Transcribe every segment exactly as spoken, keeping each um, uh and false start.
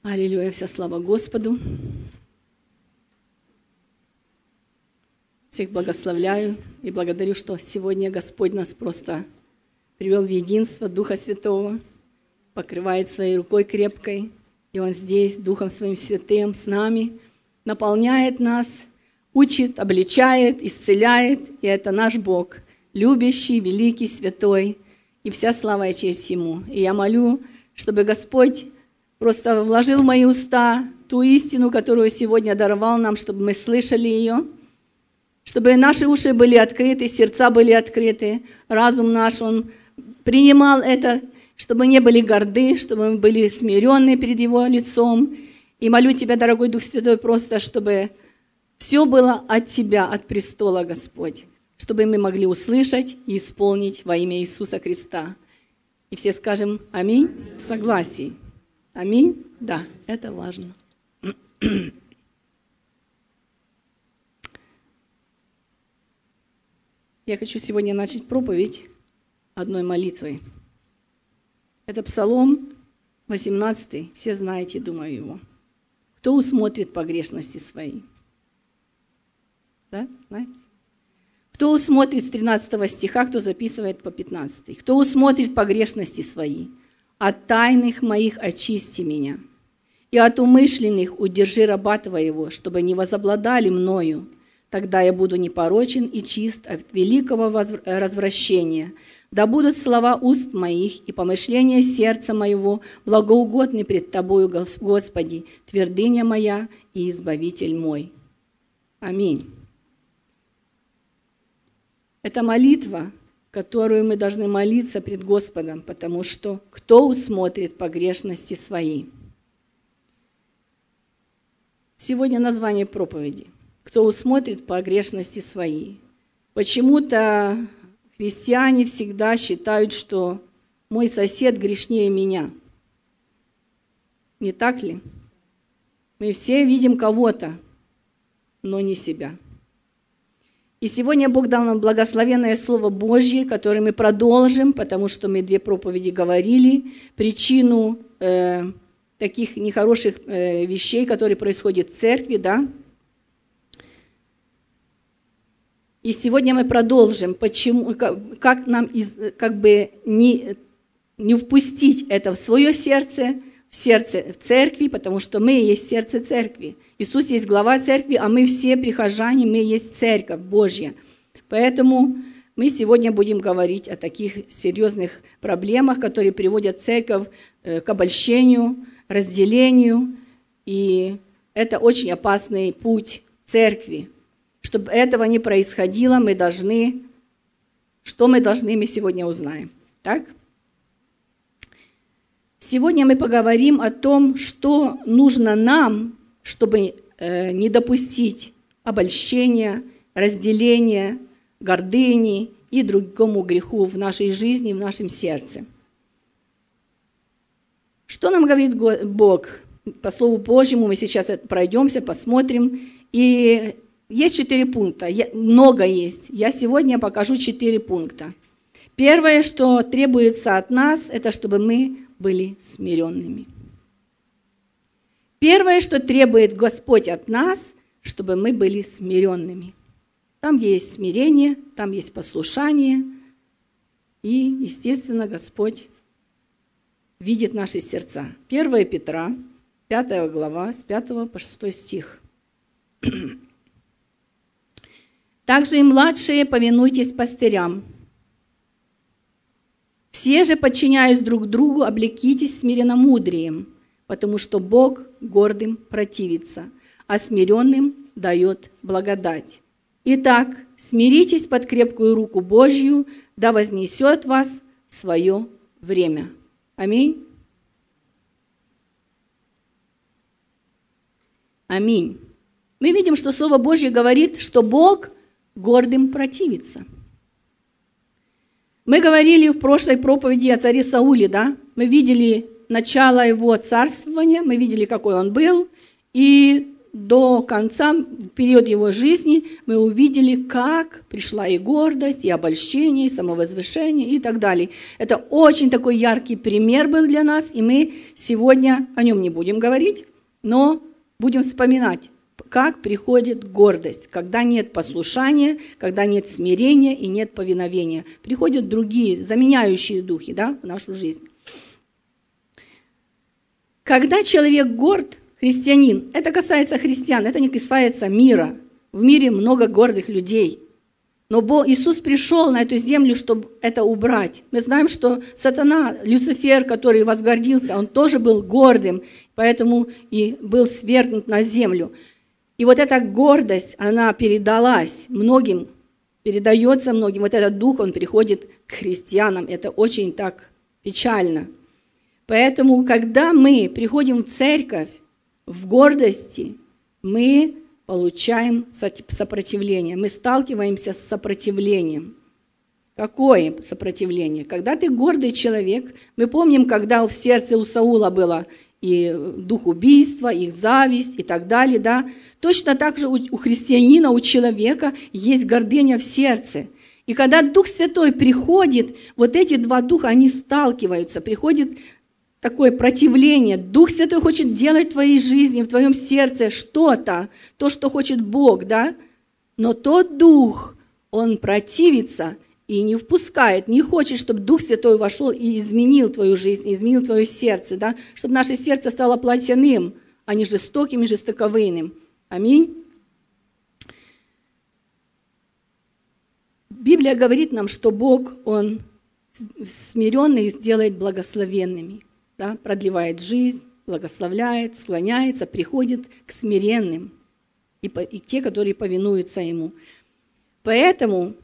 Аллилуйя, вся слава Господу. Всех благословляю и благодарю, что сегодня Господь нас просто привел в единство Духа Святого, покрывает своей рукой крепкой, и Он здесь, Духом Своим Святым, с нами, наполняет нас, учит, обличает, исцеляет, и это наш Бог, любящий, великий, святой, и вся слава и честь Ему. И я молю, чтобы Господь просто вложил в мои уста ту истину, которую сегодня даровал нам, чтобы мы слышали ее, чтобы наши уши были открыты, сердца были открыты, разум наш, он принимал это, чтобы не были горды, чтобы мы были смиренны перед Его лицом. И молю Тебя, дорогой Дух Святой, просто, чтобы все было от Тебя, от престола, Господь, чтобы мы могли услышать и исполнить во имя Иисуса Христа. И все скажем аминь в согласии. Аминь? Да, это важно. Я хочу сегодня начать проповедь одной молитвой. Это Псалом восемнадцатый, все знаете, думаю, его. Кто усмотрит погрешности свои? Да, знаете? Кто усмотрит с тринадцатого стиха, кто записывает по пятнадцатый? Кто усмотрит погрешности свои? От тайных моих очисти меня, и от умышленных удержи раба Твоего, чтобы не возобладали мною. Тогда я буду непорочен и чист от великого развращения. Да будут слова уст моих и помышления сердца моего благоугодны пред Тобою, Господи, твердыня моя и избавитель мой. Аминь. Это молитва, которую мы должны молиться пред Господом, потому что кто усмотрит погрешности свои? Сегодня название проповеди. Кто усмотрит погрешности свои? Почему-то христиане всегда считают, что мой сосед грешнее меня. Не так ли? Мы все видим кого-то, но не себя. И сегодня Бог дал нам благословенное Слово Божье, которое мы продолжим, потому что мы две проповеди говорили, причину э, таких нехороших э, вещей, которые происходят в церкви, да. И сегодня мы продолжим, почему, как, как нам из, как бы не, не впустить это в свое сердце, в сердце в церкви, потому что мы есть сердце церкви. Иисус есть глава церкви, а мы все прихожане, мы есть церковь Божья. Поэтому мы сегодня будем говорить о таких серьезных проблемах, которые приводят церковь к обольщению, разделению. И это очень опасный путь церкви. Чтобы этого не происходило, мы должны... Что мы должны, мы сегодня узнаем. Так? Сегодня мы поговорим о том, что нужно нам, чтобы э, не допустить обольщения, разделения, гордыни и другому греху в нашей жизни, в нашем сердце. Что нам говорит Бог? По Слову Божьему мы сейчас пройдемся, посмотрим. И есть четыре пункта, много есть. Я сегодня покажу четыре пункта. Первое, что требуется от нас, это чтобы мы были смиренными. Первое, что требует Господь от нас, чтобы мы были смиренными. Там, где есть смирение, там есть послушание. И, естественно, Господь видит наши сердца. первое Петра, пятая глава, с пятого по шестой стих. «Также и младшие повинуйтесь пастырям. Все же, подчиняясь друг другу, облекитесь смиренномудрием, потому что Бог гордым противится, а смиренным дает благодать. Итак, смиритесь под крепкую руку Божью, да вознесет вас в свое время». Аминь. Аминь. Мы видим, что Слово Божье говорит, что Бог гордым противится. Мы говорили в прошлой проповеди о царе Сауле, да? Мы видели начало его царствования, мы видели, какой он был, и до конца, в период его жизни, мы увидели, как пришла и гордость, и обольщение, и самовозвышение, и так далее. Это очень такой яркий пример был для нас, и мы сегодня о нем не будем говорить, но будем вспоминать, как приходит гордость, когда нет послушания, когда нет смирения и нет повиновения. Приходят другие, заменяющие духи, да, в нашу жизнь. Когда человек горд, христианин, это касается христиан, это не касается мира. В мире много гордых людей. Но Бог, Иисус пришел на эту землю, чтобы это убрать. Мы знаем, что сатана, Люцифер, который возгордился, он тоже был гордым, поэтому и был свергнут на землю. И вот эта гордость, она передалась многим, передается многим. Вот этот дух, он приходит к христианам. Это очень так печально. Поэтому, когда мы приходим в церковь в гордости, мы получаем сопротивление. Мы сталкиваемся с сопротивлением. Какое сопротивление? Когда ты гордый человек, мы помним, когда в сердце у Саула было и дух убийства, и зависть, и так далее, да? Точно так же у христианина, у человека есть гордыня в сердце. И когда Дух Святой приходит, вот эти два духа, они сталкиваются, приходит такое противление. Дух Святой хочет делать в твоей жизни, в твоем сердце что-то, то, что хочет Бог, да? Но тот дух, он противится и не впускает, не хочет, чтобы Дух Святой вошел и изменил твою жизнь, изменил твое сердце, да? Чтобы наше сердце стало плотяным, а не жестоким и жестоковыйным. Аминь. Библия говорит нам, что Бог, Он смиренных сделает благословенными, да? Продлевает жизнь, благословляет, склоняется, приходит к смиренным и, по, и те, которые повинуются Ему. Поэтому,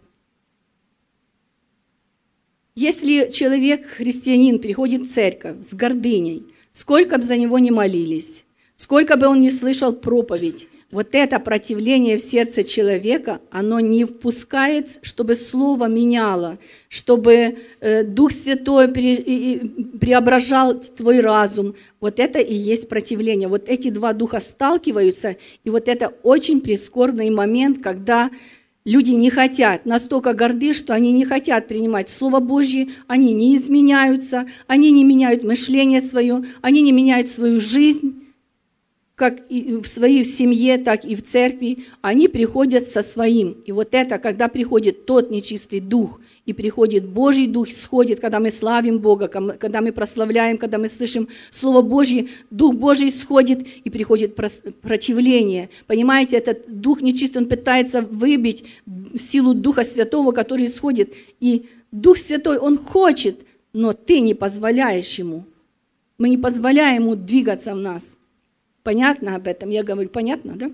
если человек, христианин, приходит в церковь с гордыней, сколько бы за него ни молились, сколько бы он ни слышал проповедь, вот это противление в сердце человека, оно не впускает, чтобы Слово меняло, чтобы э, Дух Святой пре, и, преображал твой разум. Вот это и есть противление. Вот эти два духа сталкиваются, и вот это очень прискорбный момент, когда люди не хотят, настолько горды, что они не хотят принимать Слово Божье, они не изменяются, они не меняют мышление свое, они не меняют свою жизнь, как и в своей семье, так и в церкви, они приходят со своим. И вот это, когда приходит тот нечистый дух, и приходит Божий Дух, сходит, когда мы славим Бога, когда мы прославляем, когда мы слышим Слово Божье, Дух Божий сходит, и приходит противление. Понимаете, этот Дух нечистый, он пытается выбить силу Духа Святого, который исходит. И Дух Святой, он хочет, но ты не позволяешь ему. Мы не позволяем ему двигаться в нас. Понятно об этом? Я говорю, понятно, да?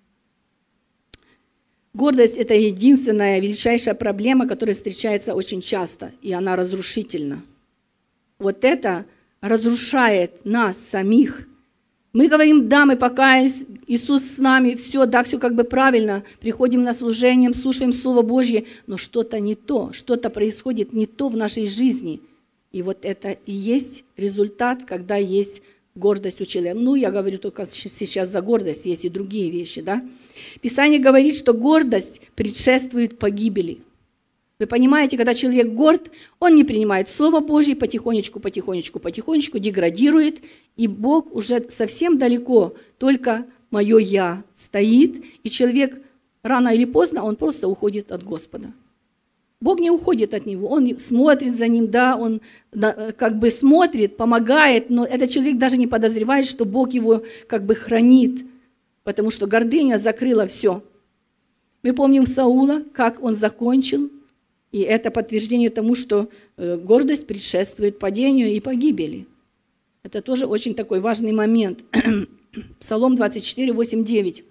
Гордость – это единственная величайшая проблема, которая встречается очень часто, и она разрушительна. Вот это разрушает нас самих. Мы говорим, да, мы покаялись, Иисус с нами, все, да, все как бы правильно, приходим на служение, слушаем Слово Божье, но что-то не то, что-то происходит не то в нашей жизни. И вот это и есть результат, когда есть гордость у человека. Ну, я говорю только сейчас за гордость, есть и другие вещи, да? Писание говорит, что гордость предшествует погибели. Вы понимаете, когда человек горд, он не принимает Слово Божье, потихонечку, потихонечку, потихонечку деградирует, и Бог уже совсем далеко, только мое «я» стоит, и человек рано или поздно, он просто уходит от Господа. Бог не уходит от него, он смотрит за ним, да, он как бы смотрит, помогает, но этот человек даже не подозревает, что Бог его как бы хранит, потому что гордыня закрыла все. Мы помним Саула, как он закончил, и это подтверждение тому, что гордость предшествует падению и погибели. Это тоже очень такой важный момент. Псалом двадцать четыре, восемь, девять.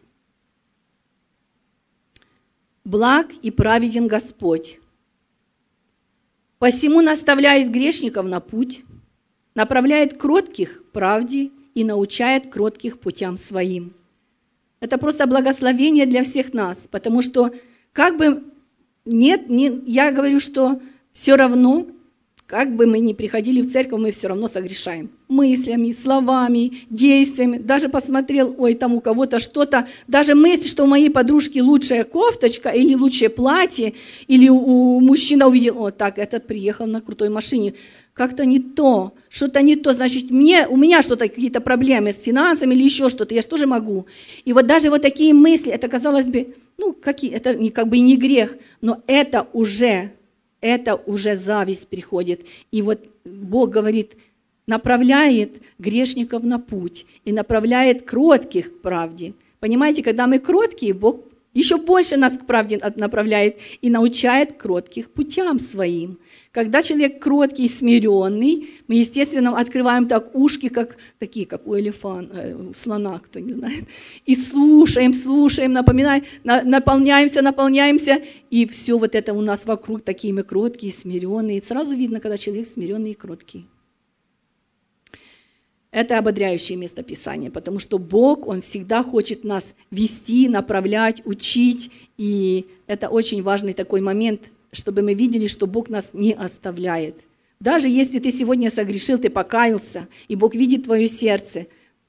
«Благ и праведен Господь, посему наставляет грешников на путь, направляет кротких к правде и научает кротких путям своим». Это просто благословение для всех нас, потому что как бы нет, не, я говорю, что все равно, как бы мы ни приходили в церковь, мы все равно согрешаем. Мыслями, словами, действиями. Даже посмотрел, ой, там у кого-то что-то. Даже мысль, что у моей подружки лучшая кофточка или лучшее платье, или у мужчины увидел, о, так, этот приехал на крутой машине. Как-то не то, что-то не то. Значит, мне, у меня что-то, какие-то проблемы с финансами или еще что-то, я же тоже могу. И вот даже вот такие мысли, это, казалось бы, ну, какие, это не, как бы и не грех, но это уже... Это уже зависть приходит. И вот Бог говорит, направляет грешников на путь и направляет кротких к правде. Понимаете, когда мы кроткие, Бог еще больше нас к правде направляет и научает кротких путям своим. Когда человек кроткий и смиренный, мы, естественно, открываем так ушки, как такие, как у элефанта, у слона, кто не знает, и слушаем, слушаем, напоминаем, на, наполняемся, наполняемся, и все вот это у нас вокруг такие мы кроткие, смиренные. Сразу видно, когда человек смиренный и кроткий. Это ободряющее местописание, потому что Бог, Он всегда хочет нас вести, направлять, учить, и это очень важный такой момент, чтобы мы видели, что Бог нас не оставляет. Даже если ты сегодня согрешил, ты покаялся, и Бог видит твое сердце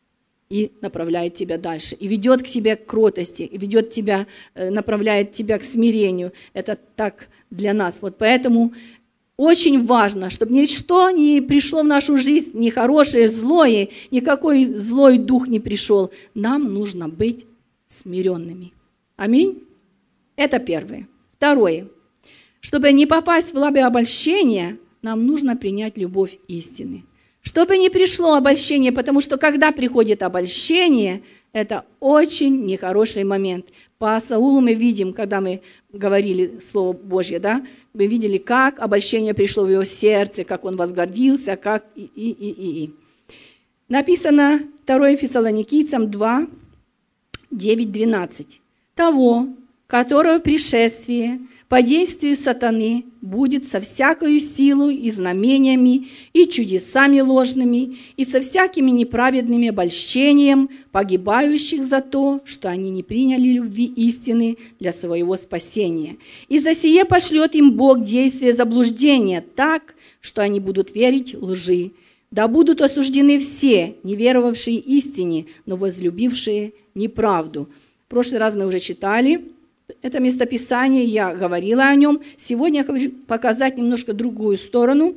и направляет тебя дальше, и ведет к тебе к кротости, и ведет тебя, направляет тебя к смирению. Это так для нас. Вот поэтому очень важно, чтобы ничто не пришло в нашу жизнь, ни хорошее, злое, никакой злой дух не пришел. Нам нужно быть смиренными. Аминь. Это первое. Второе. Чтобы не попасть в лабы обольщения, нам нужно принять любовь истины. Чтобы не пришло обольщение, потому что когда приходит обольщение, это очень нехороший момент. По Саулу мы видим, когда мы говорили Слово Божье, да, мы видели, как обольщение пришло в его сердце, как он возгордился, как и, и, и, и, и. Написано второе Фессалоникийцам два, девять, двенадцать. Того, которого пришествие по действию сатаны будет со всякою силой и знамениями, и чудесами ложными, и со всякими неправедными обольщением погибающих за то, что они не приняли любви истины для своего спасения. И за сие пошлет им Бог действие заблуждения так, что они будут верить лжи. Да будут осуждены все, не веровавшие истине, но возлюбившие неправду. В прошлый раз мы уже читали это местописание, я говорила о нем. Сегодня я хочу показать немножко другую сторону.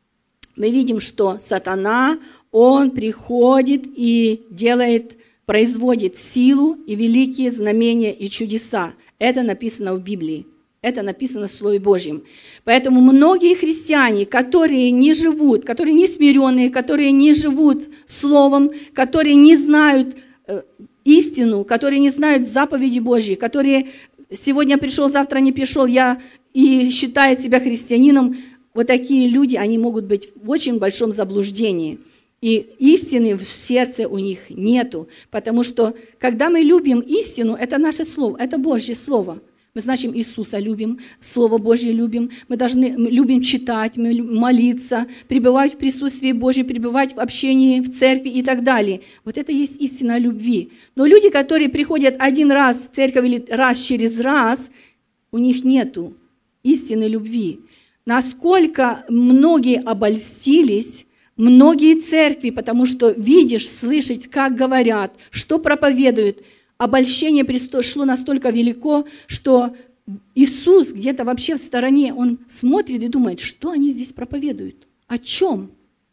Мы видим, что сатана, он приходит и делает, производит силу и великие знамения и чудеса. Это написано в Библии. Это написано в Слове Божьем. Поэтому многие христиане, которые не живут, которые не смиренные, которые не живут Словом, которые не знают э, истину, которые не знают заповеди Божьи, которые сегодня пришел, завтра не пришел, я и считает себя христианином, вот такие люди, они могут быть в очень большом заблуждении. И истины в сердце у них нету, потому что когда мы любим истину, это наше слово, это Божье слово. Мы, значит, Иисуса любим, Слово Божье любим, мы должны мы любим читать, мы молиться, пребывать в присутствии Божьем, пребывать в общении, в церкви и так далее. Вот это и есть истина любви. Но люди, которые приходят один раз в церковь или раз через раз, у них нету истины любви. Насколько многие обольстились, многие церкви, потому что видишь, слышишь, как говорят, что проповедуют. Обольщение шло настолько велико, что Иисус где-то вообще в стороне, он смотрит и думает, что они здесь проповедуют, о чем?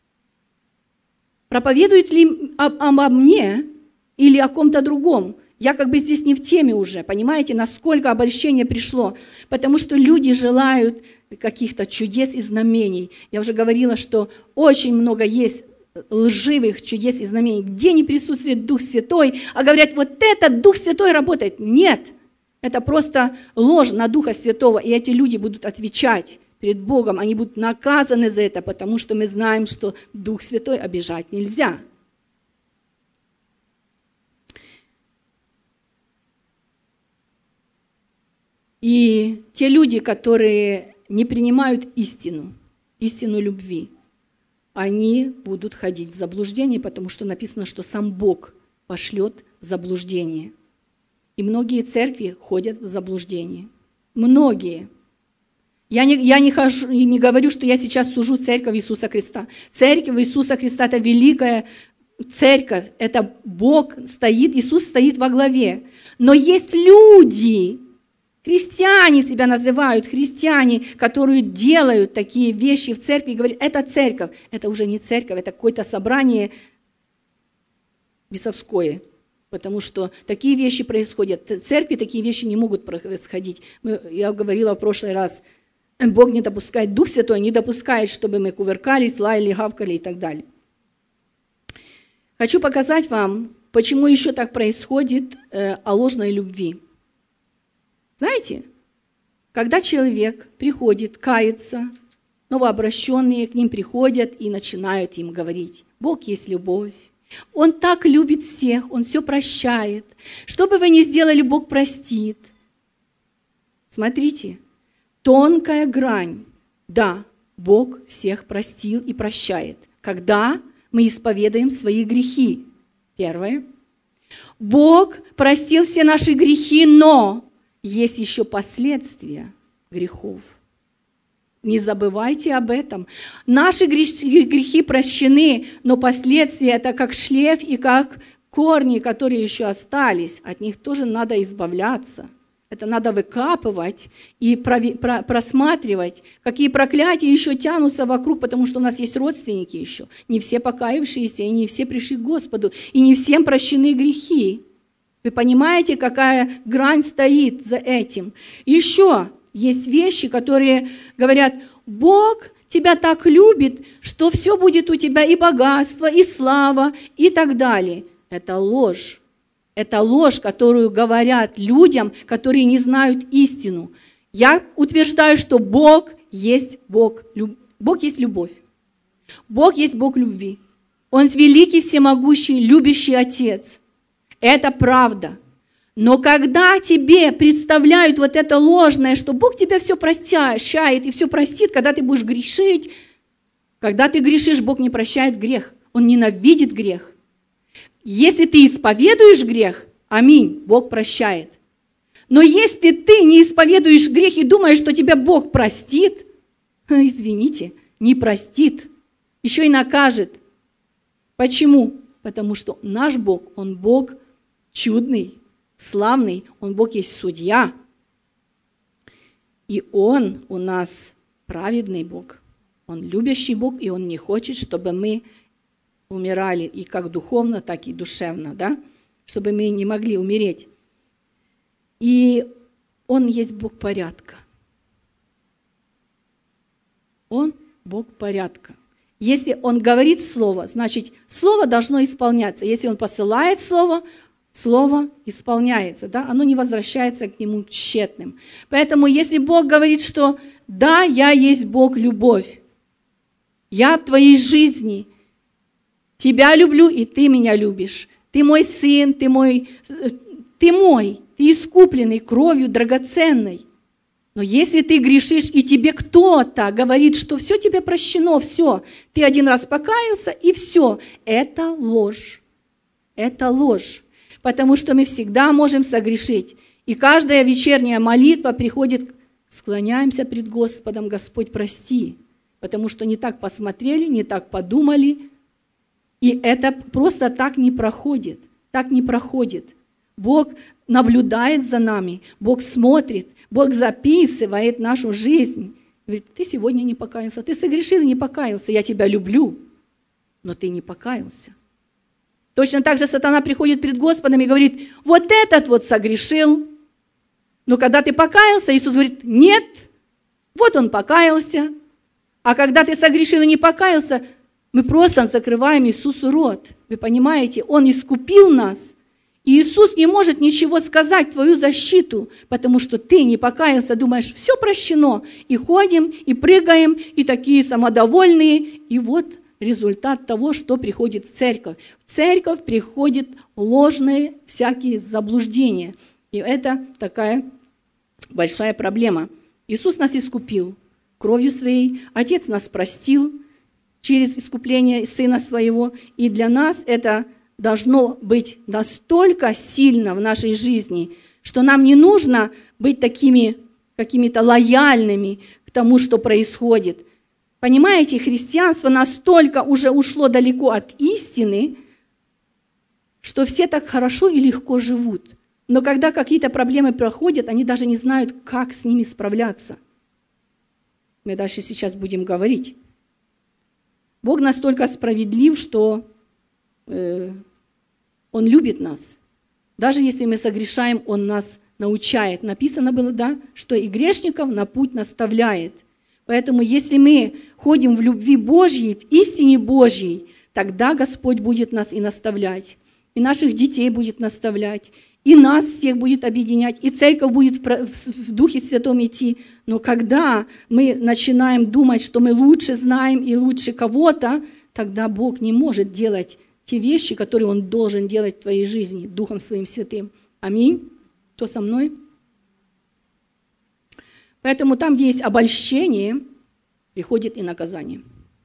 Проповедуют ли обо мне или о ком-то другом? Я как бы здесь не в теме уже, понимаете, насколько обольщение пришло, потому что люди желают каких-то чудес и знамений. Я уже говорила, что очень много есть лживых чудес и знамений, где не присутствует Дух Святой, а говорят, вот этот Дух Святой работает. Нет, это просто ложь на Духа Святого, и эти люди будут отвечать перед Богом, они будут наказаны за это, потому что мы знаем, что Дух Святой обижать нельзя. И те люди, которые не принимают истину, истину любви, они будут ходить в заблуждение, потому что написано, что сам Бог пошлет заблуждение. И многие церкви ходят в заблуждение. Многие. Я не, я не, хожу, не говорю, что я сейчас сужу церковь Иисуса Христа. Церковь Иисуса Христа – это великая церковь, это Бог стоит, Иисус стоит во главе. Но есть люди, христиане себя называют, христиане, которые делают такие вещи в церкви и говорят, это церковь. Это уже не церковь, это какое-то собрание бесовское. Потому что такие вещи происходят. В церкви такие вещи не могут происходить. Мы, я говорила в прошлый раз, Бог не допускает, Дух Святой не допускает, чтобы мы кувыркались, лаяли, гавкали и так далее. Хочу показать вам, почему еще так происходит э, о ложной любви. Знаете, когда человек приходит, кается, новообращенные к ним приходят и начинают им говорить, Бог есть любовь, Он так любит всех, Он все прощает. Что бы вы ни сделали, Бог простит. Смотрите, тонкая грань. Да, Бог всех простил и прощает. Когда мы исповедуем свои грехи. Первое. Бог простил все наши грехи, но есть еще последствия грехов. Не забывайте об этом. Наши грехи прощены, но последствия – это как шлейф и как корни, которые еще остались. От них тоже надо избавляться. Это надо выкапывать и просматривать, какие проклятия еще тянутся вокруг, потому что у нас есть родственники еще. Не все покаявшиеся, и не все пришли к Господу, и не всем прощены грехи. Вы понимаете, какая грань стоит за этим? Еще есть вещи, которые говорят, Бог тебя так любит, что все будет у тебя и богатство, и слава, и так далее. Это ложь. Это ложь, которую говорят людям, которые не знают истину. Я утверждаю, что Бог есть Бог. Бог есть любовь. Бог есть Бог любви. Он великий, всемогущий, любящий Отец. Это правда. Но когда тебе представляют вот это ложное, что Бог тебя все прощает и все простит, когда ты будешь грешить, когда ты грешишь, Бог не прощает грех. Он ненавидит грех. Если ты исповедуешь грех, аминь, Бог прощает. Но если ты не исповедуешь грех и думаешь, что тебя Бог простит, извините, не простит, еще и накажет. Почему? Потому что наш Бог, Он Бог чудный, славный, Он Бог есть судья. И Он у нас праведный Бог. Он любящий Бог, и Он не хочет, чтобы мы умирали и как духовно, так и душевно, да? Чтобы мы не могли умереть. И Он есть Бог порядка. Он Бог порядка. Если Он говорит слово, значит, слово должно исполняться. Если Он посылает слово, слово исполняется, да? Оно не возвращается к Нему тщетным. Поэтому, если Бог говорит, что да, я есть Бог любовь, я в твоей жизни, тебя люблю, и ты меня любишь. Ты мой сын, ты мой, ты мой, ты искупленный кровью драгоценной. Но если ты грешишь, и тебе кто-то говорит, что все тебе прощено, все, ты один раз покаялся, и все, это ложь. Это ложь. Потому что мы всегда можем согрешить. И каждая вечерняя молитва приходит, склоняемся пред Господом, Господь, прости. Потому что не так посмотрели, не так подумали, и это просто так не проходит, так не проходит. Бог наблюдает за нами, Бог смотрит, Бог записывает нашу жизнь. Говорит, ты сегодня не покаялся, ты согрешил и не покаялся, я тебя люблю, но ты не покаялся. Точно так же сатана приходит перед Господом и говорит, вот этот вот согрешил, но когда ты покаялся, Иисус говорит, нет, вот он покаялся, а когда ты согрешил и не покаялся, мы просто закрываем Иисусу рот. Вы понимаете, Он искупил нас. И Иисус не может ничего сказать в твою защиту, потому что ты не покаялся, думаешь, все прощено. И ходим, и прыгаем, и такие самодовольные. И вот результат того, что приходит в церковь. В церковь приходят ложные всякие заблуждения. И это такая большая проблема. Иисус нас искупил кровью Своей, Отец нас простил через искупление Сына Своего. И для нас это должно быть настолько сильно в нашей жизни, что нам не нужно быть такими какими-то лояльными к тому, что происходит. Понимаете, христианство настолько уже ушло далеко от истины, что все так хорошо и легко живут. Но когда какие-то проблемы проходят, они даже не знают, как с ними справляться. Мы дальше сейчас будем говорить. Бог настолько справедлив, что э, Он любит нас. Даже если мы согрешаем, Он нас научает. Написано было, да, что и грешников на путь наставляет. Поэтому если мы ходим в любви Божьей, в истине Божьей, тогда Господь будет нас и наставлять, и наших детей будет наставлять, и нас всех будет объединять, и церковь будет в Духе Святом идти. Но когда мы начинаем думать, что мы лучше знаем и лучше кого-то, тогда Бог не может делать те вещи, которые Он должен делать в твоей жизни Духом Своим Святым. Аминь. Кто со мной? Поэтому там, где есть обольщение, приходит и наказание.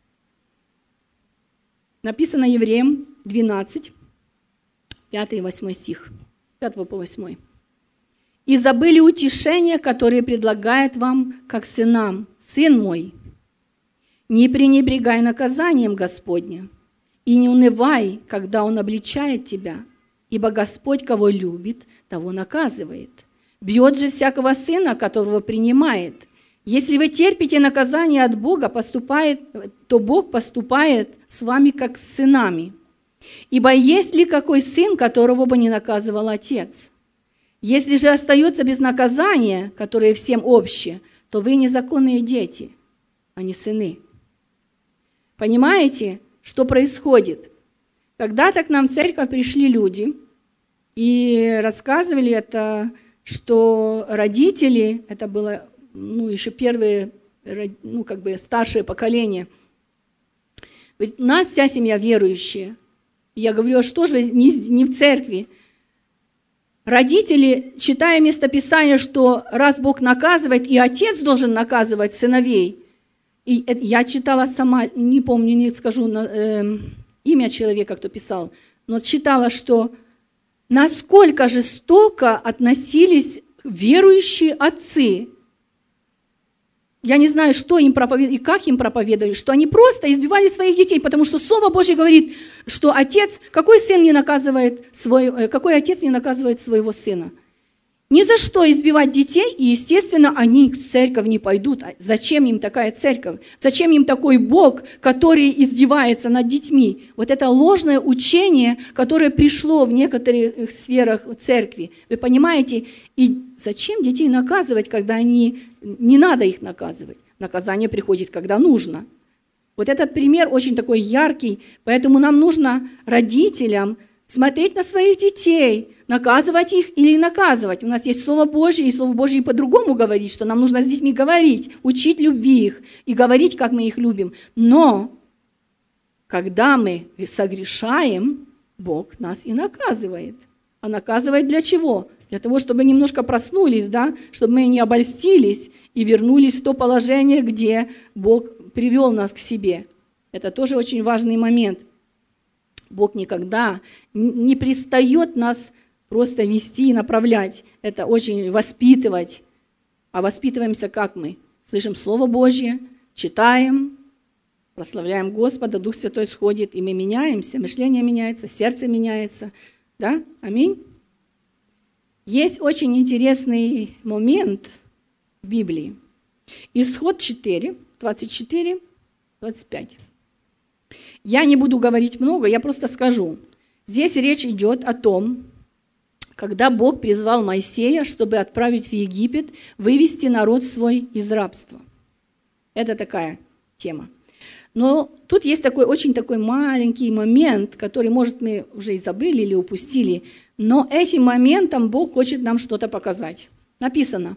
Написано Евреям двенадцать, пятый и восьмой стих. пятого по восьмой. «И забыли утешения, которые предлагает вам, как сынам, сын мой. Не пренебрегай наказанием Господня, и не унывай, когда Он обличает тебя, ибо Господь, кого любит, того наказывает. Бьет же всякого сына, которого принимает. Если вы терпите наказание от Бога, поступает, то Бог поступает с вами, как с сынами. Ибо есть ли какой сын, которого бы не наказывал отец? Если же остается без наказания, которое всем общее, то вы незаконные дети, а не сыны». Понимаете, что происходит? Когда-то к нам в церковь пришли люди и рассказывали это, что родители, это было ну, еще первые, ну, как бы старшее поколение, говорит, у нас вся семья верующая. Я говорю, а что же не, не в церкви? Родители, читая местописание, что раз Бог наказывает, и отец должен наказывать сыновей, и я читала сама, не помню, не скажу э, имя человека, кто писал, но читала, что насколько жестоко относились верующие отцы. Я не знаю, что им проповедовали и как им проповедовали, что они просто избивали своих детей, потому что Слово Божье говорит, что отец, какой сын не наказывает свой, какой отец не наказывает своего сына? Ни за что избивать детей, и, естественно, они к церковь не пойдут. Зачем им такая церковь? Зачем им такой Бог, который издевается над детьми? Вот это ложное учение, которое пришло в некоторых сферах церкви. Вы понимаете? И зачем детей наказывать, когда они... Не надо их наказывать. Наказание приходит, когда нужно. Вот этот пример очень такой яркий, поэтому нам нужно родителям смотреть на своих детей, наказывать их или не наказывать. У нас есть Слово Божье, и Слово Божье по-другому говорит, что нам нужно с детьми говорить, учить любви их и говорить, как мы их любим. Но когда мы согрешаем, Бог нас и наказывает. А наказывает для чего? Для того, чтобы немножко проснулись, да? Чтобы мы не обольстились и вернулись в то положение, где Бог привел нас к себе. Это тоже очень важный момент. Бог никогда не пристает нас просто вести и направлять. Это очень воспитывать. А воспитываемся как мы? Слышим Слово Божье, читаем, прославляем Господа, Дух Святой сходит, и мы меняемся, мышление меняется, сердце меняется. Да? Аминь. Есть очень интересный момент в Библии. Исход четыре, двадцать четыре, двадцать пять. Я не буду говорить много, я просто скажу. Здесь речь идет о том, когда Бог призвал Моисея, чтобы отправить в Египет, вывести народ свой из рабства. Это такая тема. Но тут есть такой очень такой маленький момент, который, может, мы уже и забыли или упустили, но этим моментом Бог хочет нам что-то показать. Написано.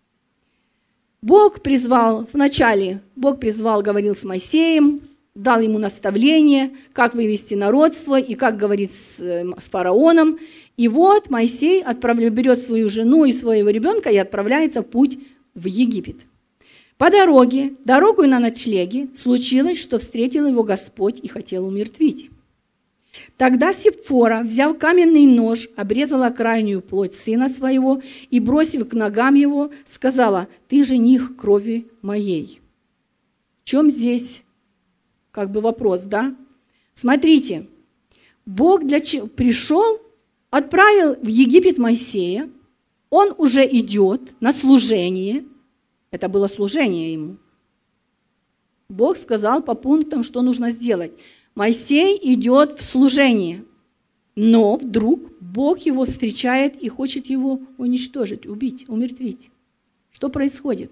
Бог призвал, вначале Бог призвал, говорил с Моисеем, дал ему наставление, как вывести народ свой и как говорить с, с фараоном. И вот Моисей отправляет, берет свою жену и своего ребенка и отправляется в путь в Египет. По дороге, дорогой на ночлеге, случилось, что встретил его Господь и хотел умертвить. Тогда Сепфора, взяв каменный нож, обрезала крайнюю плоть сына своего и, бросив к ногам его, сказала: «Ты жених крови моей». В чем здесь как бы вопрос, да? Смотрите, Бог для чего пришел, отправил в Египет Моисея, он уже идет на служение, это было служение ему. Бог сказал по пунктам, что нужно сделать. Моисей идет в служение, но вдруг Бог его встречает и хочет его уничтожить, убить, умертвить. Что происходит?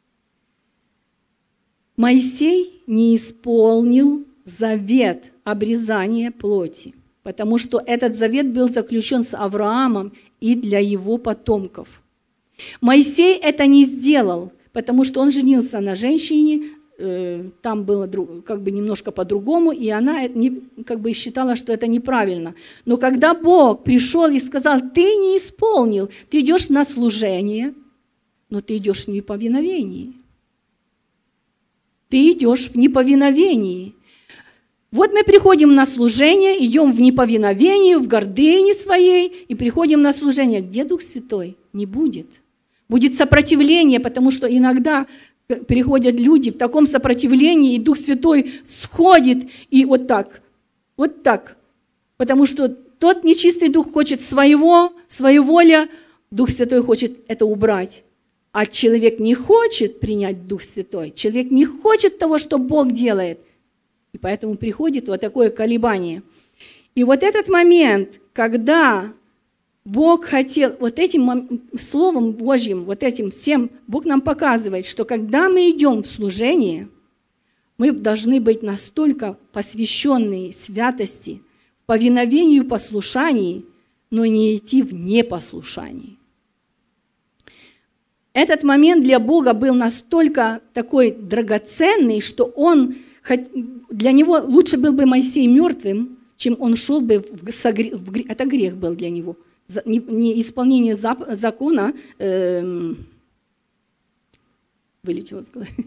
Моисей не исполнил завет обрезания плоти, потому что этот завет был заключен с Авраамом и для его потомков. Моисей это не сделал, потому что он женился на женщине, там было как бы немножко по-другому, и она не, как бы считала, что это неправильно. Но когда Бог пришел и сказал: ты не исполнил, ты идешь на служение, но ты идешь в неповиновении. Ты идешь в неповиновении. Вот мы приходим на служение, идем в неповиновении, в гордыне своей, и приходим на служение. Где Дух Святой? Не будет. Будет сопротивление, потому что иногда приходят люди в таком сопротивлении, и Дух Святой сходит, и вот так, вот так. Потому что тот нечистый дух хочет своего, своеволия, Дух Святой хочет это убрать. А человек не хочет принять Дух Святой, человек не хочет того, что Бог делает. И поэтому приходит вот такое колебание. И вот этот момент, когда Бог хотел, вот этим Словом Божьим, вот этим всем, Бог нам показывает, что когда мы идем в служение, мы должны быть настолько посвященные святости, повиновению, послушании, но не идти в непослушании. Этот момент для Бога был настолько такой драгоценный, что он, для него лучше был бы Моисей мертвым, чем он шел бы в, в, это грех был для него. Не, не исполнение зап, закона, э, вылетело с головы,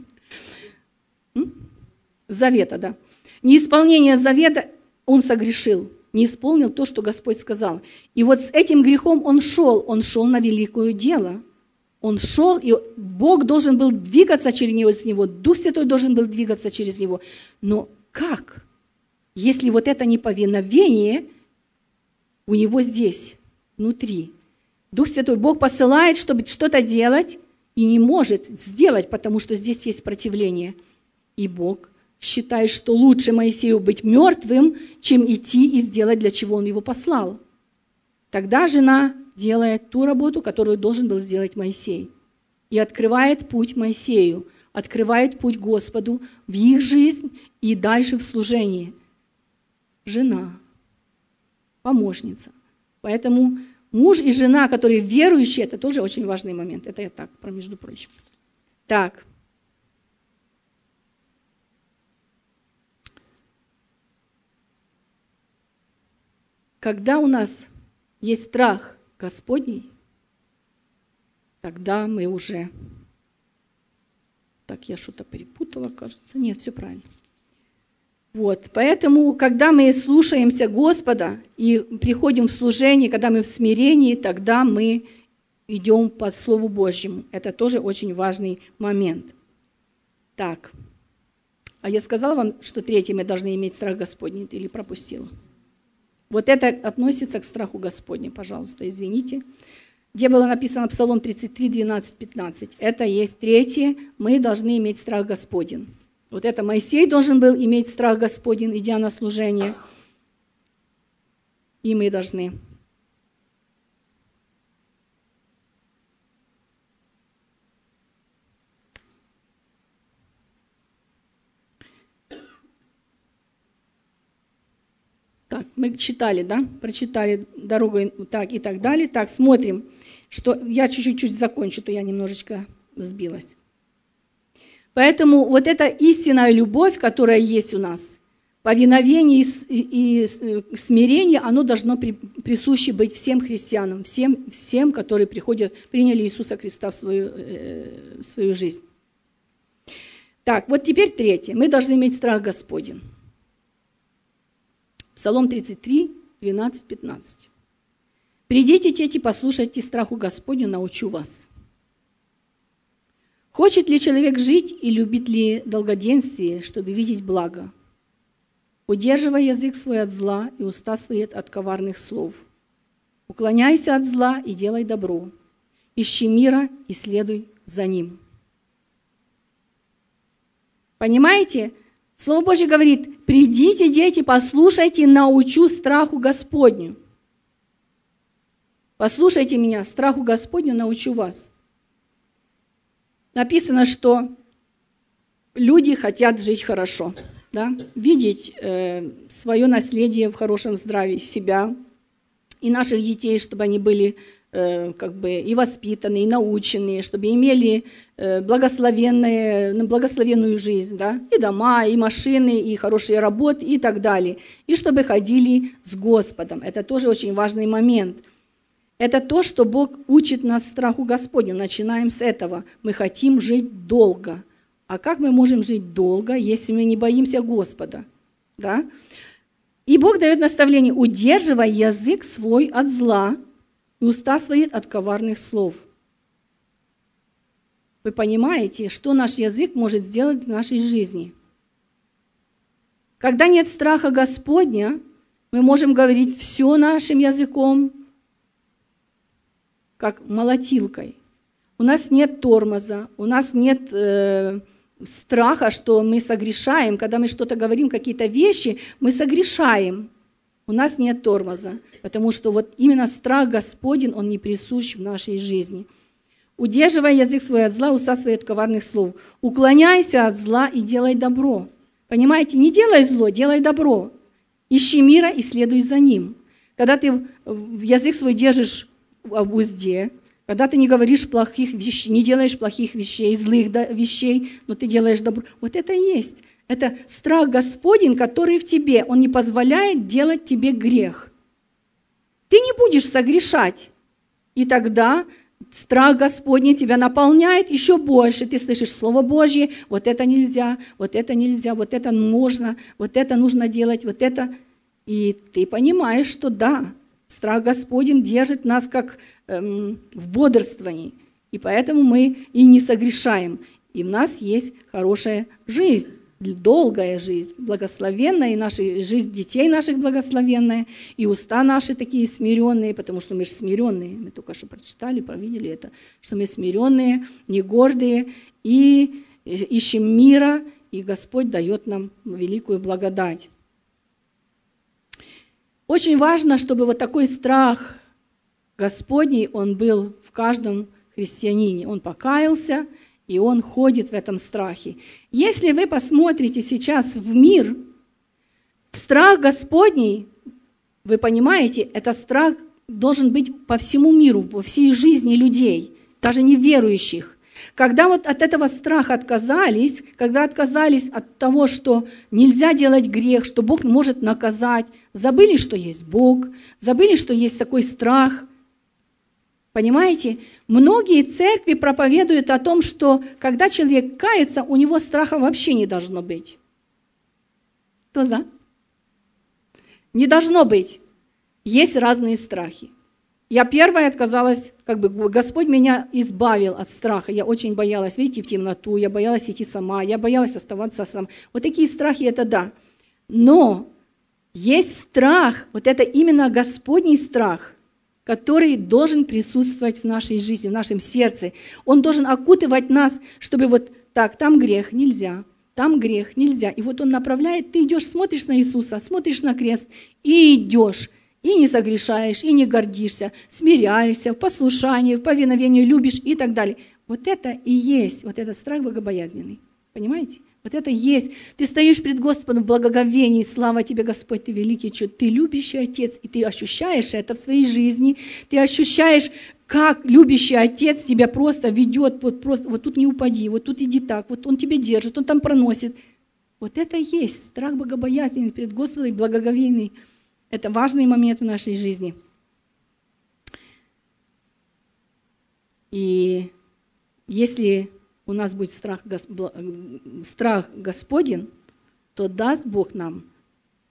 завета, да. Неисполнение завета он согрешил, не исполнил то, что Господь сказал. И вот с этим грехом он шел, он шел на великое дело. Он шел, и Бог должен был двигаться через него, с него, Дух Святой должен был двигаться через него. Но как? Если вот это неповиновение у него здесь, внутри. Дух Святой, Бог посылает, чтобы что-то делать, и не может сделать, потому что здесь есть противление. И Бог считает, что лучше Моисею быть мертвым, чем идти и сделать, для чего он его послал. Тогда жена делает ту работу, которую должен был сделать Моисей. И открывает путь Моисею, открывает путь Господу в их жизнь и дальше в служении. Жена, помощница. Поэтому муж и жена, которые верующие, это тоже очень важный момент. Это я так, про между прочим. Так. Когда у нас есть страх Господний, тогда мы уже... Так, я что-то перепутала, кажется. Нет, все правильно. Вот, поэтому, когда мы слушаемся Господа и приходим в служение, когда мы в смирении, тогда мы идем по Слову Божьему. Это тоже очень важный момент. Так, а я сказала вам, что третье, мы должны иметь страх Господний, или пропустила? Вот это относится к страху Господню, пожалуйста, извините. Где было написано Псалом тридцать три, двенадцать, пятнадцать. Это есть третье, мы должны иметь страх Господень. Вот это Моисей должен был иметь страх Господень, идя на служение. И мы должны. Так, мы читали, да? Прочитали дорогой так и так далее. Так, смотрим, что я чуть-чуть закончу, то я немножечко сбилась. Поэтому вот эта истинная любовь, которая есть у нас, повиновение и смирение, оно должно присуще быть всем христианам, всем, всем, которые приходят, приняли Иисуса Христа в свою, в свою жизнь. Так, вот теперь третье. Мы должны иметь страх Господень. Псалом тридцать три, двенадцать, пятнадцать. «Придите, дети, послушайте страху Господню, научу вас». Хочет ли человек жить и любит ли долгоденствие, чтобы видеть благо? Удерживай язык свой от зла и уста свои от коварных слов. Уклоняйся от зла и делай добро. Ищи мира и следуй за ним. Понимаете? Слово Божье говорит: «Придите, дети, послушайте, научу страху Господню». Послушайте меня, страху Господню научу вас. Написано, что люди хотят жить хорошо, да? Видеть э, свое наследие в хорошем здравии, себя и наших детей, чтобы они были э, как бы и воспитанные, и наученные, чтобы имели э, благословенные, благословенную жизнь, да? И дома, и машины, и хорошие работы, и так далее. И чтобы ходили с Господом. Это тоже очень важный момент. Это то, что Бог учит нас страху Господню. Начинаем с этого. Мы хотим жить долго. А как мы можем жить долго, если мы не боимся Господа? Да? И Бог дает наставление: удерживай язык свой от зла и уста свои от коварных слов. Вы понимаете, что наш язык может сделать в нашей жизни? Когда нет страха Господня, мы можем говорить все нашим языком, как молотилкой. У нас нет тормоза, у нас нет э, страха, что мы согрешаем. Когда мы что-то говорим, какие-то вещи, мы согрешаем. У нас нет тормоза, потому что вот именно страх Господень, он не присущ в нашей жизни. Удерживай язык свой от зла, уста свои от коварных слов. Уклоняйся от зла и делай добро. Понимаете, не делай зло, делай добро. Ищи мира и следуй за ним. Когда ты язык свой держишь об узде, когда ты не говоришь плохих вещей, не делаешь плохих вещей, злых вещей, но ты делаешь добро. Вот это и есть. Это страх Господень, который в тебе. Он не позволяет делать тебе грех. Ты не будешь согрешать. И тогда страх Господний тебя наполняет еще больше. Ты слышишь Слово Божье: вот это нельзя, вот это нельзя, вот это можно, вот это нужно делать, вот это. И ты понимаешь, что да, страх Господень держит нас как эм, в бодрствовании, и поэтому мы и не согрешаем. И в нас есть хорошая жизнь, долгая жизнь, благословенная, и наша жизнь детей наших благословенная, и уста наши такие смиренные, потому что мы же смиренные, мы только что прочитали, провидели это, что мы смиренные, не гордые, и ищем мира, и Господь дает нам великую благодать. Очень важно, чтобы вот такой страх Господний, он был в каждом христианине. Он покаялся, и он ходит в этом страхе. Если вы посмотрите сейчас в мир, страх Господний, вы понимаете, этот страх должен быть по всему миру, во всей жизни людей, даже неверующих. Когда вот от этого страха отказались, когда отказались от того, что нельзя делать грех, что Бог может наказать, забыли, что есть Бог, забыли, что есть такой страх. Понимаете? Многие церкви проповедуют о том, что когда человек кается, у него страха вообще не должно быть. Кто за? Не должно быть. Есть разные страхи. Я первая отказалась, как бы Господь меня избавил от страха. Я очень боялась выйти в темноту, я боялась идти сама, я боялась оставаться сама. Вот такие страхи, это да. Но есть страх, вот это именно Господний страх, который должен присутствовать в нашей жизни, в нашем сердце. Он должен окутывать нас, чтобы вот так, там грех, нельзя, там грех, нельзя. И вот Он направляет, ты идешь, смотришь на Иисуса, смотришь на крест и идешь. И не согрешаешь, и не гордишься, смиряешься в послушании, в повиновении, любишь и так далее. Вот это и есть, вот этот страх богобоязненный. Понимаете? Вот это и есть. Ты стоишь пред Господом в благоговении, слава тебе, Господь, ты великий чудо. Ты любящий Отец, и ты ощущаешь это в своей жизни. Ты ощущаешь, как любящий Отец тебя просто ведет, вот, просто, вот тут не упади, вот тут иди так, вот Он тебя держит, Он там проносит. Вот это и есть страх богобоязненный перед Господом, благоговейный. Это важный момент в нашей жизни. И если у нас будет страх, страх Господень, то даст Бог нам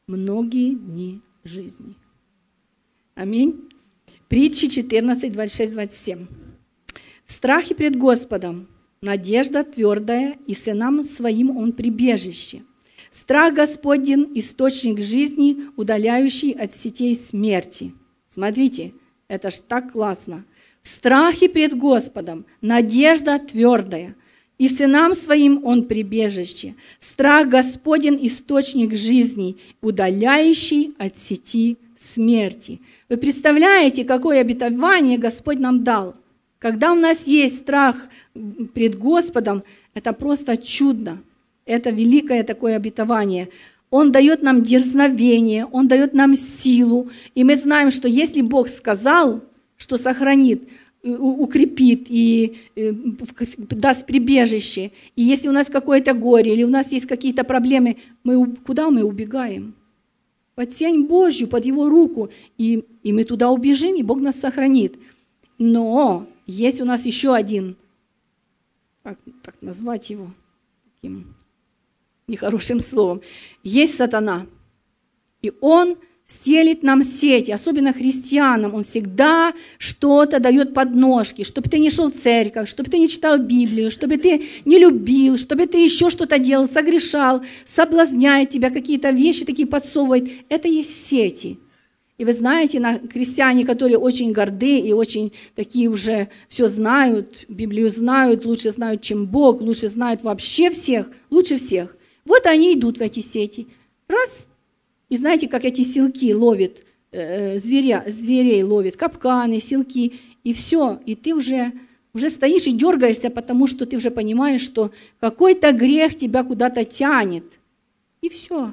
многие дни жизни. Аминь. Притчи четырнадцать, двадцать шесть, двадцать семь. В страхе пред Господом надежда твердая, и сынам своим он прибежище. Страх Господень – источник жизни, удаляющий от сетей смерти. Смотрите, это ж так классно. В страхе пред Господом надежда твердая, и сынам своим он прибежище. Страх Господень – источник жизни, удаляющий от сети смерти. Вы представляете, какое обетование Господь нам дал? Когда у нас есть страх пред Господом, это просто чудно. Это великое такое обетование. Он дает нам дерзновение, Он дает нам силу. И мы знаем, что если Бог сказал, что сохранит, укрепит и даст прибежище, и если у нас какое-то горе, или у нас есть какие-то проблемы, мы, куда мы убегаем? Под тень Божью, под Его руку, и, и мы туда убежим, и Бог нас сохранит. Но есть у нас еще один, как, как назвать его, таким нехорошим словом, есть сатана. И он стелит нам сети, особенно христианам. Он всегда что-то дает подножки, чтобы ты не шел в церковь, чтобы ты не читал Библию, чтобы ты не любил, чтобы ты еще что-то делал, согрешал, соблазняет тебя, какие-то вещи такие подсовывает. Это есть сети. И вы знаете, на христиане, которые очень горды и очень такие уже все знают, Библию знают, лучше знают, чем Бог, лучше знают вообще всех, лучше всех. Вот они идут в эти сети. Раз. И знаете, как эти силки ловят, э, зверя, зверей ловят, капканы, силки, и все. И ты уже, уже стоишь и дергаешься, потому что ты уже понимаешь, что какой-то грех тебя куда-то тянет. И все.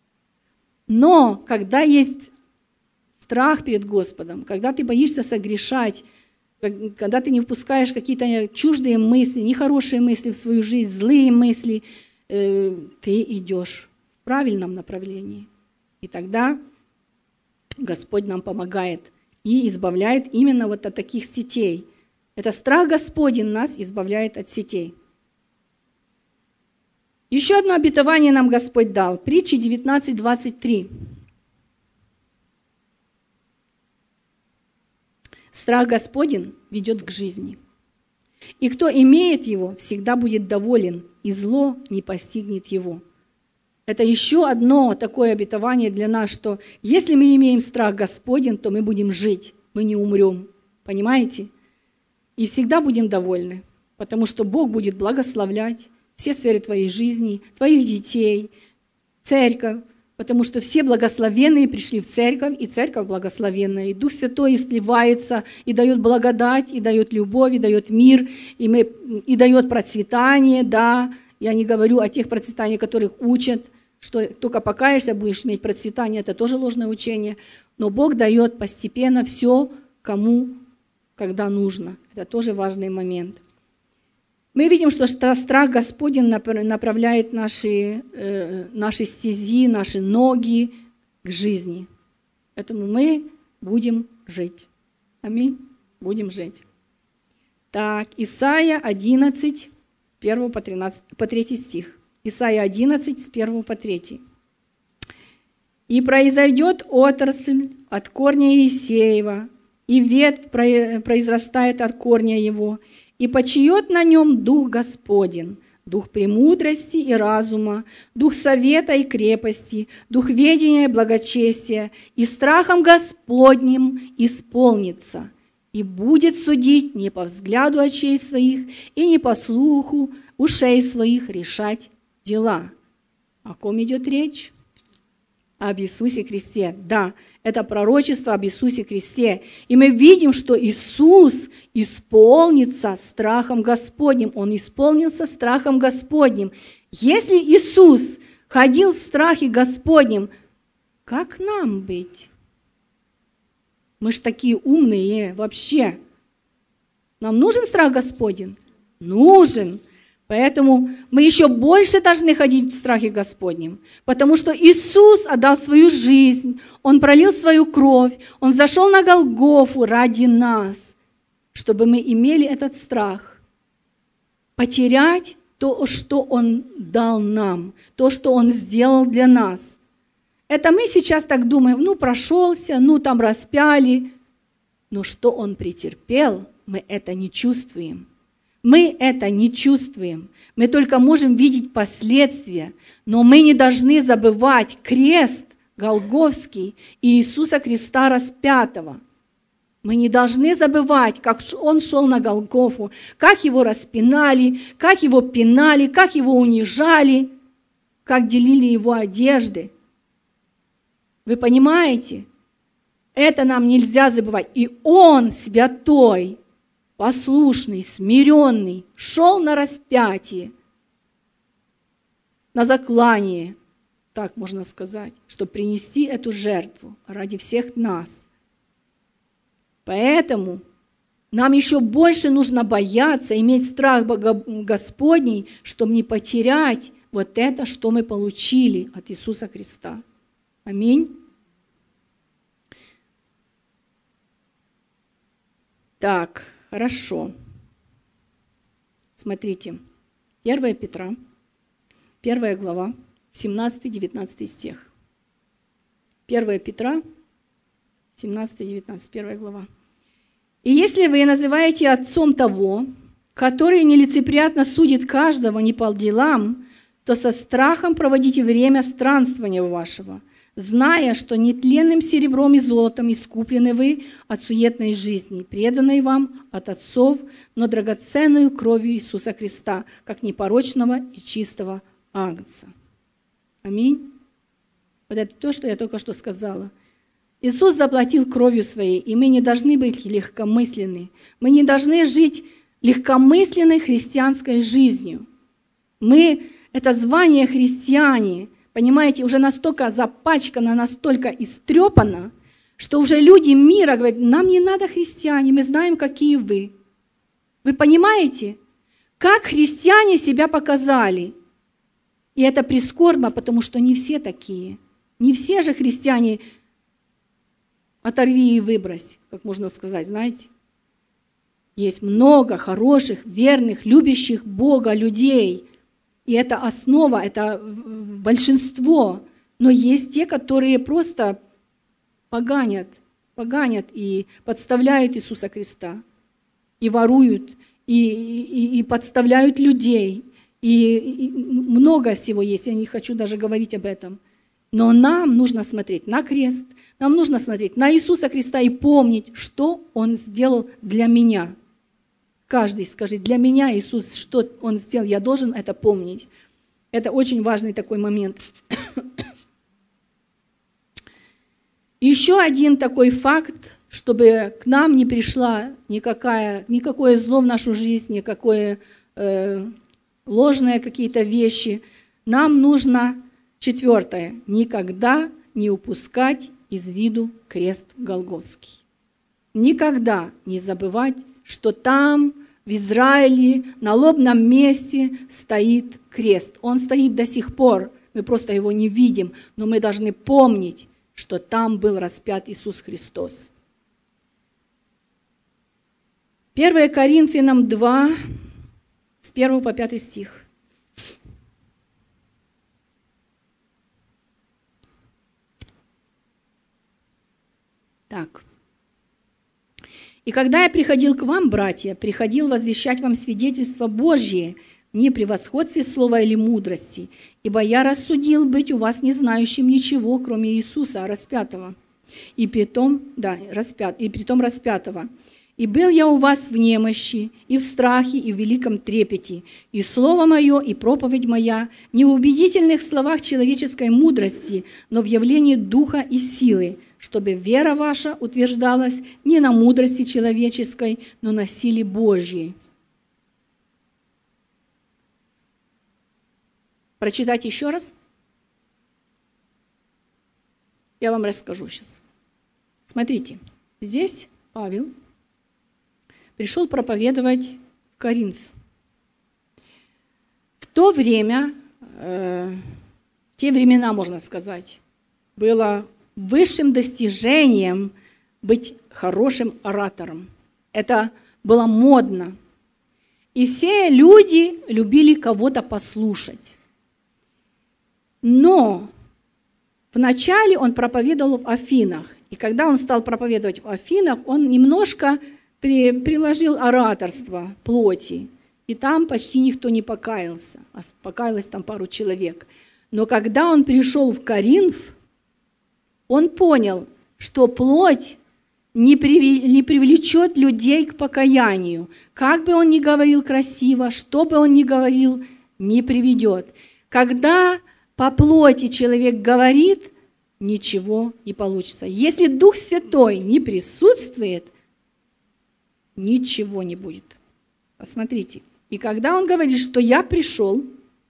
Но когда есть страх перед Господом, когда ты боишься согрешать, когда ты не впускаешь какие-то чуждые мысли, нехорошие мысли в свою жизнь, злые мысли, э, ты идешь в правильном направлении. И тогда Господь нам помогает и избавляет именно вот от таких сетей. Это страх Господень нас избавляет от сетей. Еще одно обетование нам Господь дал. Притчи девятнадцать, двадцать три. Страх Господень ведет к жизни. И кто имеет его, всегда будет доволен, и зло не постигнет его. Это еще одно такое обетование для нас, что если мы имеем страх Господень, то мы будем жить, мы не умрем. Понимаете? И всегда будем довольны, потому что Бог будет благословлять все сферы твоей жизни, твоих детей, церковь, потому что все благословенные пришли в церковь, и церковь благословенная, и Дух Святой сливается, и дает благодать, и дает любовь, и дает мир, и, мы, и дает процветание, да. Я не говорю о тех процветаниях, которых учат, что только покаешься, будешь иметь процветание, это тоже ложное учение. Но Бог дает постепенно все, кому, когда нужно. Это тоже важный момент. Мы видим, что страх Господень направляет наши, э, наши стези, наши ноги к жизни. Поэтому мы будем жить. Аминь. Будем жить. Так, Исайя одиннадцать, с первого по, тринадцатый, по третий стих. Исайя одиннадцать, с первого по третий. «И произойдет отрасль от корня Иисеева, и ветвь произрастает от корня его, и почиет на нем Дух Господень, Дух премудрости и разума, Дух совета и крепости, Дух ведения и благочестия, и страхом Господним исполнится, и будет судить не по взгляду очей своих и не по слуху ушей своих решать дела». О ком идет речь? Об Иисусе Христе. Да, это пророчество об Иисусе Христе. И мы видим, что Иисус исполнится страхом Господним. Он исполнился страхом Господним. Если Иисус ходил в страхе Господнем, как нам быть? Мы ж такие умные вообще. Нам нужен страх Господень? Нужен. Поэтому мы еще больше должны ходить в страхе Господнем, потому что Иисус отдал свою жизнь, Он пролил свою кровь, Он зашел на Голгофу ради нас, чтобы мы имели этот страх. Потерять то, что Он дал нам, то, что Он сделал для нас. Это мы сейчас так думаем, ну прошелся, ну там распяли. Но что он претерпел, мы это не чувствуем. Мы это не чувствуем. Мы только можем видеть последствия. Но мы не должны забывать крест Голгофский и Иисуса Христа распятого. Мы не должны забывать, как он шел на Голгофу, как его распинали, как его пинали, как его унижали, как делили его одежды. Вы понимаете? Это нам нельзя забывать. И он, святой, послушный, смиренный, шел на распятие, на заклание, так можно сказать, чтобы принести эту жертву ради всех нас. Поэтому нам еще больше нужно бояться, иметь страх Господний, чтобы не потерять вот это, что мы получили от Иисуса Христа. Аминь. Так, хорошо. Смотрите, первое Петра, первая глава, семнадцатый-девятнадцатый стих. первое Петра, семнадцатый-девятнадцатый, первая глава. «И если вы называете отцом того, который нелицеприятно судит каждого не по делам, то со страхом проводите время странствования вашего, зная, что нетленным серебром и золотом искуплены вы от суетной жизни, преданной вам от отцов, но драгоценную кровью Иисуса Христа, как непорочного и чистого агнца». Аминь. Вот это то, что я только что сказала. Иисус заплатил кровью своей, и мы не должны быть легкомысленны. Мы не должны жить легкомысленной христианской жизнью. Мы, это звание христиане, понимаете, уже настолько запачкано, настолько истрепано, что уже люди мира говорят, нам не надо христиане, мы знаем, какие вы. Вы понимаете, как христиане себя показали? И это прискорбно, потому что не все такие. Не все же христиане оторви и выбрось, как можно сказать, знаете. Есть много хороших, верных, любящих Бога людей. И это основа, это большинство. Но есть те, которые просто поганят, поганят и подставляют Иисуса Христа. И воруют, и, и, и подставляют людей. И, и много всего есть, я не хочу даже говорить об этом. Но нам нужно смотреть на крест, нам нужно смотреть на Иисуса Христа и помнить, что Он сделал для меня. Каждый скажет, для меня Иисус, что Он сделал, я должен это помнить. Это очень важный такой момент. Еще один такой факт, чтобы к нам не пришла никакая, никакое зло в нашу жизнь, никакое э, ложные какие-то вещи. Нам нужно, четвертое, никогда не упускать из виду крест Голгофский. Никогда не забывать, что там, в Израиле, на лобном месте стоит крест. Он стоит до сих пор, мы просто его не видим, но мы должны помнить, что там был распят Иисус Христос. первое Коринфянам два, с первого по пятый стих. Так. «И когда я приходил к вам, братья, приходил возвещать вам свидетельство Божье, не превосходстве слова или мудрости, ибо я рассудил быть у вас не знающим ничего, кроме Иисуса распятого, и притом, да, распят, и притом распятого. И был я у вас в немощи, и в страхе, и в великом трепете, и слово мое, и проповедь моя, не в убедительных словах человеческой мудрости, но в явлении духа и силы, чтобы вера ваша утверждалась не на мудрости человеческой, но на силе Божьей». Прочитать еще раз? Я вам расскажу сейчас. Смотрите, здесь Павел пришел проповедовать в Коринф. В то время, э, в те времена, можно сказать, было высшим достижением быть хорошим оратором. Это было модно. И все люди любили кого-то послушать. Но Вначале он проповедовал в Афинах. И когда он стал проповедовать в Афинах, он немножко при, приложил ораторство плоти. И там почти никто не покаялся. А покаялось там пару человек. Но когда он пришел в Коринф, он понял, что плоть не привлечет людей к покаянию. Как бы он ни говорил красиво, что бы он ни говорил, не приведет. Когда по плоти человек говорит, ничего не получится. Если Дух Святой не присутствует, ничего не будет. Посмотрите. И когда он говорит, что я пришел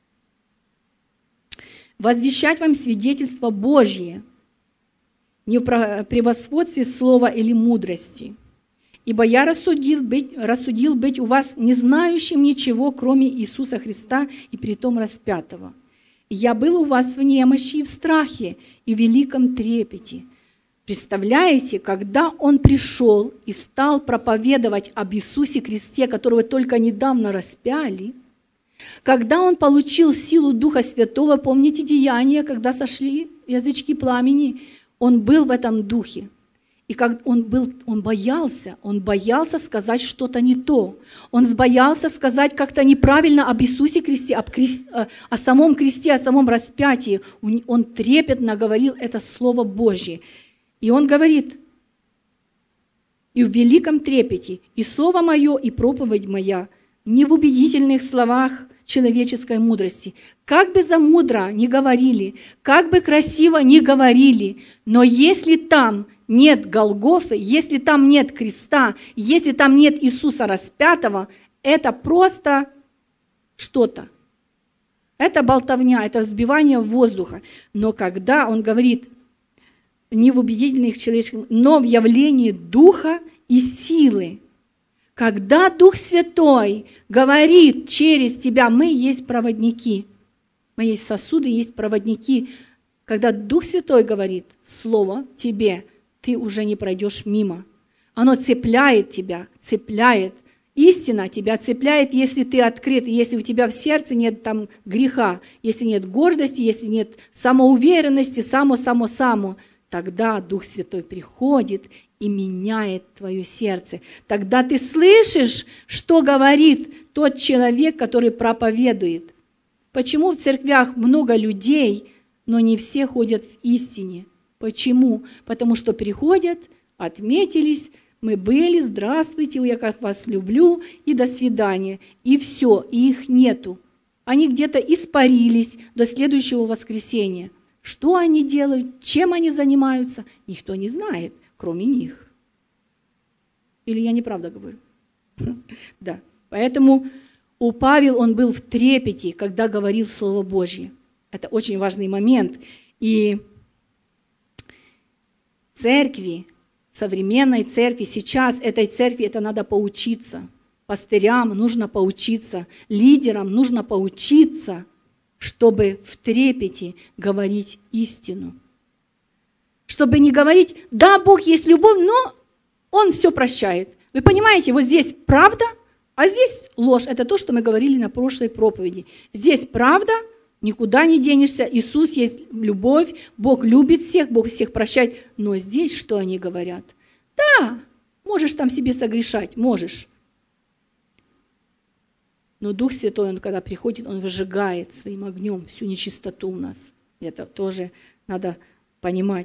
возвещать вам свидетельство Божье, не в превосходстве слова или мудрости, ибо я рассудил быть, рассудил быть у вас не знающим ничего, кроме Иисуса Христа и притом распятого. Я был у вас в немощи и в страхе, и в великом трепете. Представляете, когда он пришел и стал проповедовать об Иисусе Христе, которого только недавно распяли, когда он получил силу Духа Святого, помните Деяния, когда сошли язычки пламени, он был в этом духе. И как он, был, он боялся, он боялся сказать что-то не то. Он боялся сказать как-то неправильно об Иисусе Христе, об крест, о самом кресте, о самом распятии. Он трепетно говорил это Слово Божье. И он говорит, и в великом трепете, и Слово Мое, и проповедь Моя, не в убедительных словах человеческой мудрости. Как бы замудро ни говорили, как бы красиво ни говорили, но если там нет Голгофы, если там нет креста, если там нет Иисуса распятого, это просто что-то. Это болтовня, это взбивание воздуха. Но когда он говорит, не в убедительных человеческих, но в явлении Духа и силы, когда Дух Святой говорит через тебя, мы есть проводники, мы есть сосуды, есть проводники. Когда Дух Святой говорит слово тебе, ты уже не пройдешь мимо. Оно цепляет тебя, цепляет. Истина тебя цепляет, если ты открыт, если у тебя в сердце нет там греха, если нет гордости, если нет самоуверенности, само-само-само, тогда Дух Святой приходит и меняет твое сердце. Тогда ты слышишь, что говорит тот человек, который проповедует. Почему в церквях много людей, но не все ходят в истине? Почему? Потому что приходят, отметились, мы были, здравствуйте, я как вас люблю, и до свидания. И все, и их нету. Они где-то испарились до следующего воскресенья. Что они делают, чем они занимаются, никто не знает, кроме них. Или я неправда говорю? Да. Поэтому у Павел он был в трепете, когда говорил Слово Божье. Это очень важный момент. И церкви, современной церкви, сейчас этой церкви это надо поучиться. Пастырям нужно поучиться, лидерам нужно поучиться, чтобы в трепете говорить истину. Чтобы не говорить, да, Бог есть любовь, но Он все прощает. Вы понимаете, вот здесь правда, а здесь ложь. Это то, что мы говорили на прошлой проповеди. Здесь правда, никуда не денешься, Иисус есть любовь, Бог любит всех, Бог всех прощает. Но здесь что они говорят? Да, можешь там себе согрешать, можешь. Но Дух Святой, Он когда приходит, Он выжигает своим огнем всю нечистоту у нас. Это тоже надо понимать.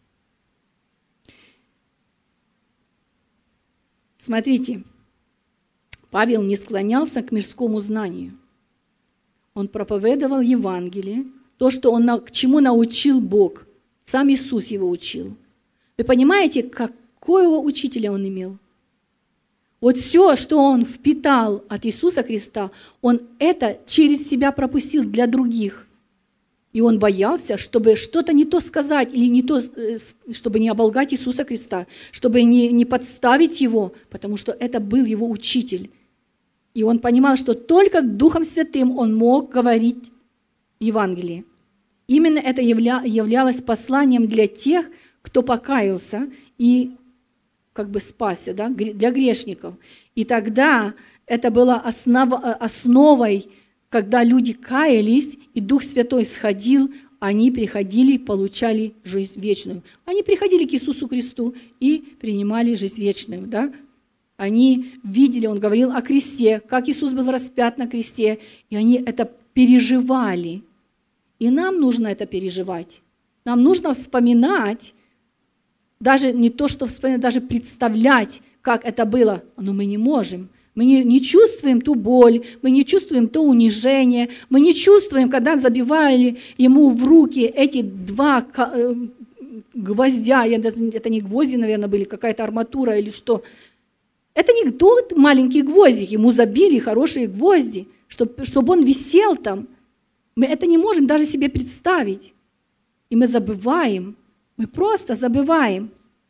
Смотрите, Павел не склонялся к мирскому знанию. Он проповедовал Евангелие, то, что он, к чему научил Бог. Сам Иисус его учил. Вы понимаете, какого учителя он имел? Вот все, что он впитал от Иисуса Христа, он это через себя пропустил для других. И он боялся, чтобы что-то не то сказать, или не то, чтобы не оболгать Иисуса Христа, чтобы не, не подставить его, потому что это был его учитель. И он понимал, что только Духом Святым он мог говорить Евангелие. Именно это явля, являлось посланием для тех, кто покаялся и как бы спасся, да, для грешников. И тогда это было основ, основой, когда люди каялись, и Дух Святой сходил, они приходили, получали жизнь вечную. Они приходили к Иисусу Христу и принимали жизнь вечную. Да? Они видели, Он говорил о кресте, как Иисус был распят на кресте, и они это переживали. И нам нужно это переживать. Нам нужно вспоминать, даже не то, что вспоминать, даже представлять, как это было, но мы не можем. Мы не, не чувствуем ту боль, мы не чувствуем то унижение, мы не чувствуем, когда забивали ему в руки эти два гвоздя, это не гвозди, наверное, были, какая-то арматура или что. Это не тот маленький гвоздик, ему забили хорошие гвозди, чтобы, чтобы он висел там. Мы это не можем даже себе представить. И мы забываем, мы просто забываем.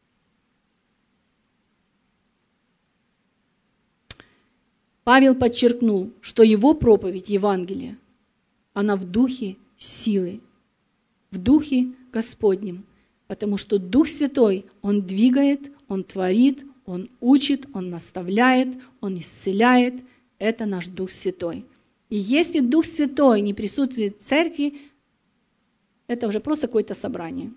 Павел подчеркнул, что его проповедь Евангелия, она в духе силы, в духе Господнем, потому что Дух Святой, Он двигает, Он творит, Он учит, Он наставляет, Он исцеляет. Это наш Дух Святой. И если Дух Святой не присутствует в церкви, это уже просто какое-то собрание.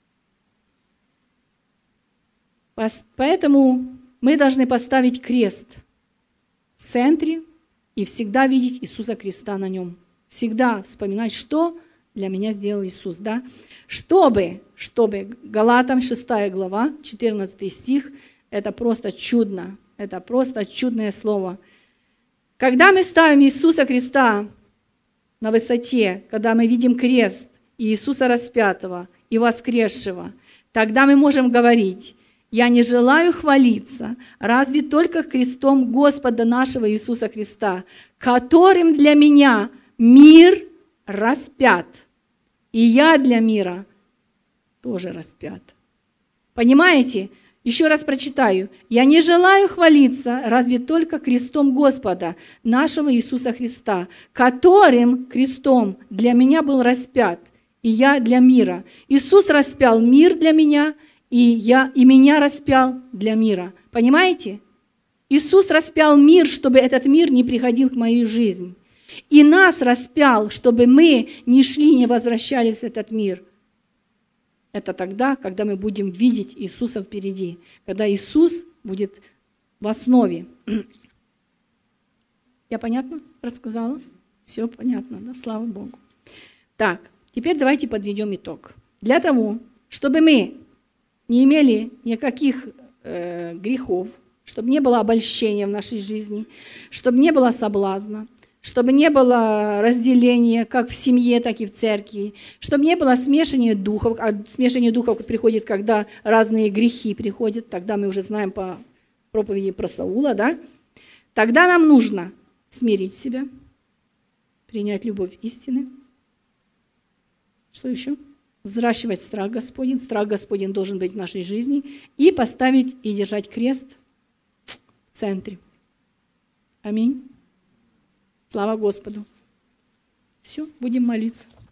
Поэтому мы должны поставить крест в центре и всегда видеть Иисуса Христа на нем. Всегда вспоминать, что для меня сделал Иисус. Да? Чтобы, чтобы, Галатам шестая глава, четырнадцатый стих, это просто чудно, это просто чудное слово. Когда мы ставим Иисуса Христа на высоте, когда мы видим крест и Иисуса распятого и воскресшего, тогда мы можем говорить: «Я не желаю хвалиться, разве только крестом Господа нашего Иисуса Христа, которым для меня мир распят, и я для мира тоже распят». Понимаете? Еще раз прочитаю. «Я не желаю хвалиться, разве только крестом Господа нашего Иисуса Христа, которым крестом для меня был распят, и я для мира». Иисус распял мир для меня, и, я, и меня распял для мира. Понимаете? Иисус распял мир, чтобы этот мир не приходил к моей жизни. И нас распял, чтобы мы не шли, не возвращались в этот мир. Это тогда, когда мы будем видеть Иисуса впереди, когда Иисус будет в основе. Я понятно рассказала? Все понятно, да? Слава Богу. Так, теперь давайте подведем итог. Для того, чтобы мы не имели никаких э, грехов, чтобы не было обольщения в нашей жизни, чтобы не было соблазна, чтобы не было разделения как в семье, так и в церкви, чтобы не было смешания духов. А смешание духов приходит, когда разные грехи приходят, тогда мы уже знаем по проповеди про Саула, да? Тогда нам нужно смирить себя, принять любовь истины. Что еще? Взращивать страх Господень. Страх Господень должен быть в нашей жизни. И поставить и держать крест в центре. Аминь. Слава Господу. Все, будем молиться.